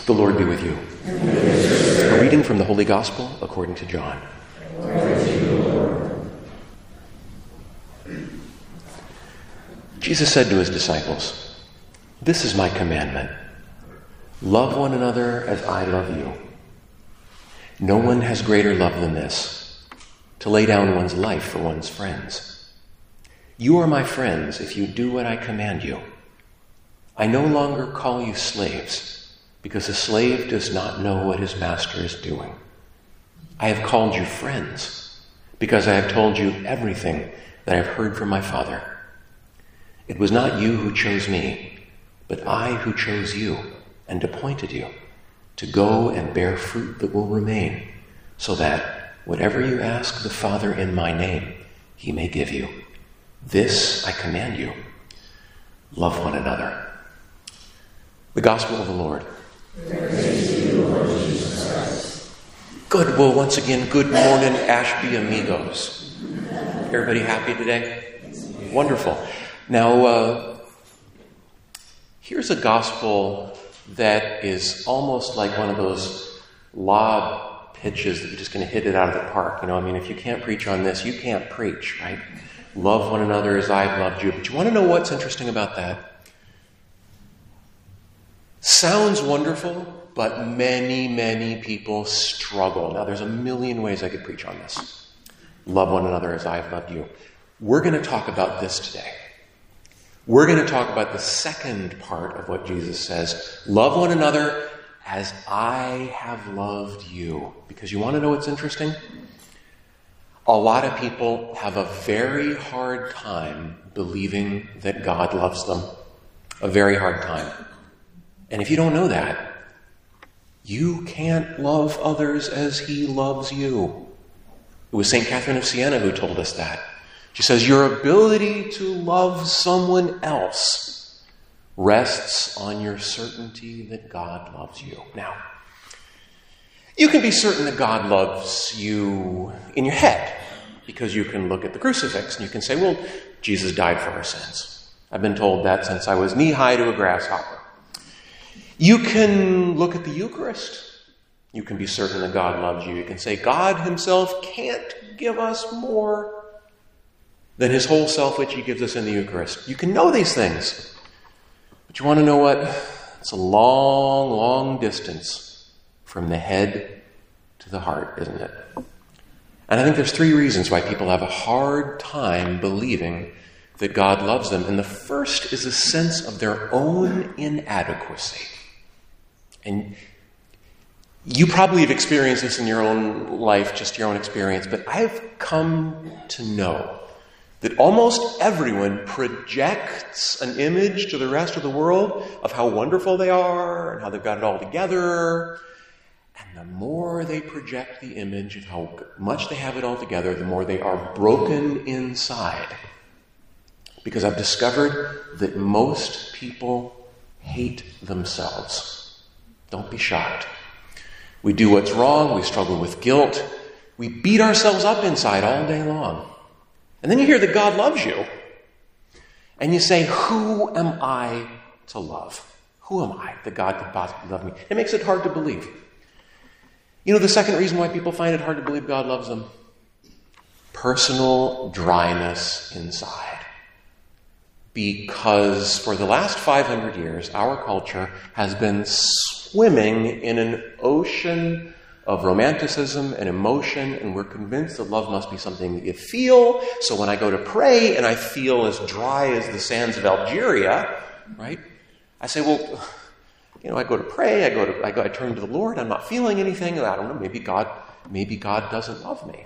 The Lord be with you. A reading from the Holy Gospel according to John. Jesus said to his disciples, "This is my commandment. Love one another as I love you. No one has greater love than this, to lay down one's life for one's friends. You are my friends if you do what I command you. I no longer call you slaves, because a slave does not know what his master is doing. I have called you friends, because I have told you everything that I have heard from my Father. It was not you who chose me, but I who chose you and appointed you to go and bear fruit that will remain, so that whatever you ask the Father in my name, he may give you. This I command you. Love one another." The Gospel of the Lord. Praise to you, Lord Jesus Christ. Good. Well, once again, good morning, Ashby amigos. Everybody happy today? Wonderful. Now, here's a gospel that is almost like one of those lob pitches that you're just going to hit it out of the park. If you can't preach on this, you can't preach, right? Love one another as I've loved you. But you want to know what's interesting about that? Sounds wonderful, but many, many people struggle. Now, there's a million ways I could preach on this. Love one another as I've loved you. We're going to talk about this today. We're going to talk about the second part of what Jesus says. Love one another as I have loved you. Because you want to know what's interesting? A lot of people have a very hard time believing that God loves them. A very hard time. And if you don't know that, you can't love others as he loves you. It was St. Catherine of Siena who told us that. She says, your ability to love someone else rests on your certainty that God loves you. Now, you can be certain that God loves you in your head, because you can look at the crucifix and you can say, well, Jesus died for our sins. I've been told that since I was knee-high to a grasshopper. You can look at the Eucharist. You can be certain that God loves you. You can say, God himself can't give us more than his whole self, which he gives us in the Eucharist. You can know these things. But you want to know what? It's a long, long distance from the head to the heart, isn't it? And I think there's three reasons why people have a hard time believing that God loves them. And the first is a sense of their own inadequacy. And you probably have experienced this in your own life, just your own experience, but I've come to know that almost everyone projects an image to the rest of the world of how wonderful they are and how they've got it all together. And the more they project the image of how much they have it all together, the more they are broken inside. Because I've discovered that most people hate themselves. Don't be shocked. We do what's wrong. We struggle with guilt. We beat ourselves up inside all day long. And then you hear that God loves you. And you say, who am I to love? Who am I that God could possibly love me? It makes it hard to believe. The second reason why people find it hard to believe God loves them? Personal dryness inside. Because for the last 500 years, our culture has been swimming in an ocean of romanticism and emotion, and we're convinced that love must be something that you feel. So when I go to pray and I feel as dry as the sands of Algeria, right? I say, well, I go to pray, I turn to the Lord, I'm not feeling anything, I don't know, maybe God doesn't love me.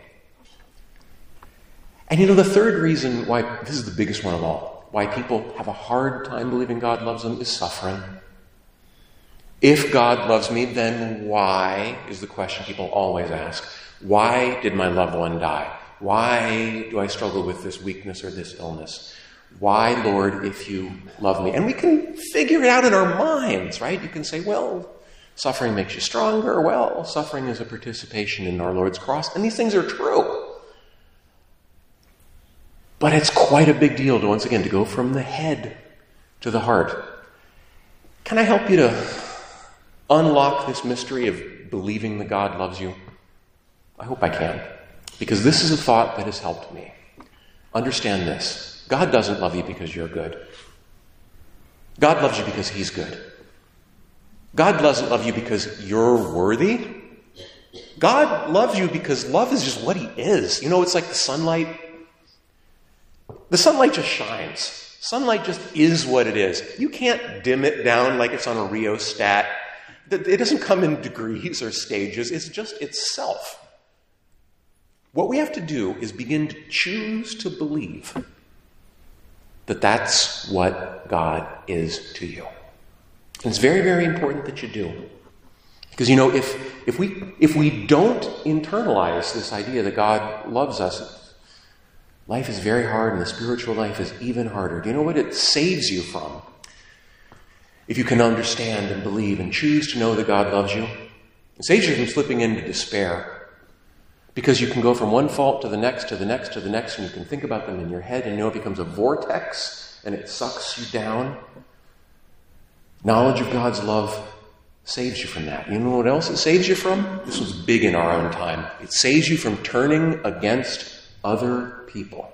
And the third reason why, this is the biggest one of all, why people have a hard time believing God loves them is suffering. If God loves me, then why, is the question people always ask. Why did my loved one die? Why do I struggle with this weakness or this illness? Why, Lord, if you love me? And we can figure it out in our minds, right? You can say, well, suffering makes you stronger. Well, suffering is a participation in our Lord's cross. And these things are true. But it's quite a big deal to, once again, to go from the head to the heart. Can I help you to unlock this mystery of believing that God loves you? I hope I can. Because this is a thought that has helped me. Understand this. God doesn't love you because you're good. God loves you because he's good. God doesn't love you because you're worthy. God loves you because love is just what he is. You know, it's like the sunlight. The sunlight just shines. Sunlight just is what it is. You can't dim it down like it's on a rheostat. It doesn't come in degrees or stages. It's just itself. What we have to do is begin to choose to believe that that's what God is to you. And it's very, very important that you do. Because, you know, if we don't internalize this idea that God loves us, life is very hard and the spiritual life is even harder. Do you know what it saves you from? If you can understand and believe and choose to know that God loves you, it saves you from slipping into despair. Because you can go from one fault to the next, to the next, to the next, and you can think about them in your head, and you know it becomes a vortex, and it sucks you down. Knowledge of God's love saves you from that. You know what else it saves you from? This was big in our own time. It saves you from turning against other people.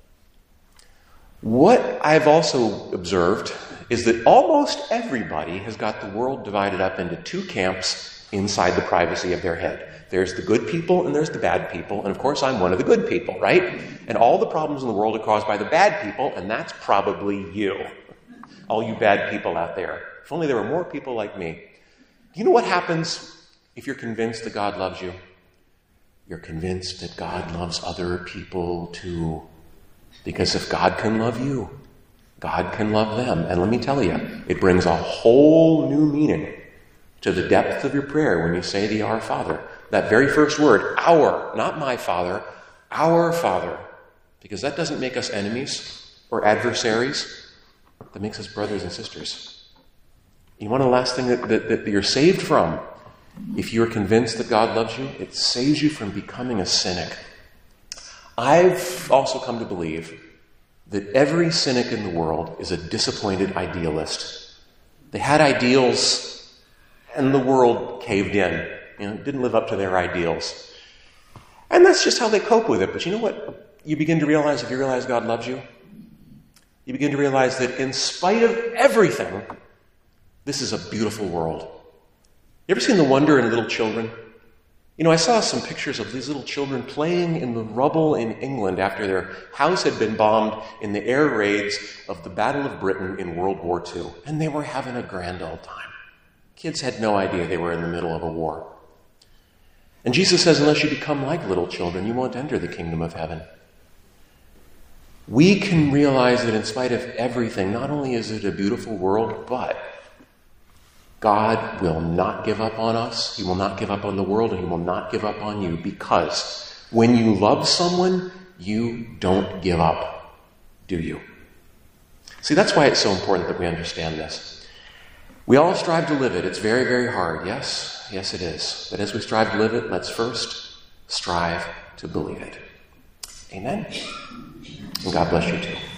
What I've also observed is that almost everybody has got the world divided up into two camps inside the privacy of their head. There's the good people and there's the bad people. And of course, I'm one of the good people, right? And all the problems in the world are caused by the bad people, and that's probably you. All you bad people out there. If only there were more people like me. Do you know what happens if you're convinced that God loves you? You're convinced that God loves other people too. Because if God can love you, God can love them. And let me tell you, it brings a whole new meaning to the depth of your prayer when you say the Our Father. That very first word, our, not my Father, our Father. Because that doesn't make us enemies or adversaries. That makes us brothers and sisters. You want the last thing that you're saved from? If you're convinced that God loves you, it saves you from becoming a cynic. I've also come to believe that every cynic in the world is a disappointed idealist. They had ideals, and the world caved in. You know, didn't live up to their ideals. And that's just how they cope with it. But you know what you begin to realize if you realize God loves you? You begin to realize that in spite of everything, this is a beautiful world. You ever seen the wonder in little children? You know, I saw some pictures of these little children playing in the rubble in England after their house had been bombed in the air raids of the Battle of Britain in World War II. And they were having a grand old time. Kids had no idea they were in the middle of a war. And Jesus says, unless you become like little children, you won't enter the kingdom of heaven. We can realize that in spite of everything, not only is it a beautiful world, but God will not give up on us. He will not give up on the world, and he will not give up on you, because when you love someone, you don't give up, do you? See, that's why it's so important that we understand this. We all strive to live it. It's very, very hard. Yes, it is. But as we strive to live it, let's first strive to believe it. Amen? And God bless you too.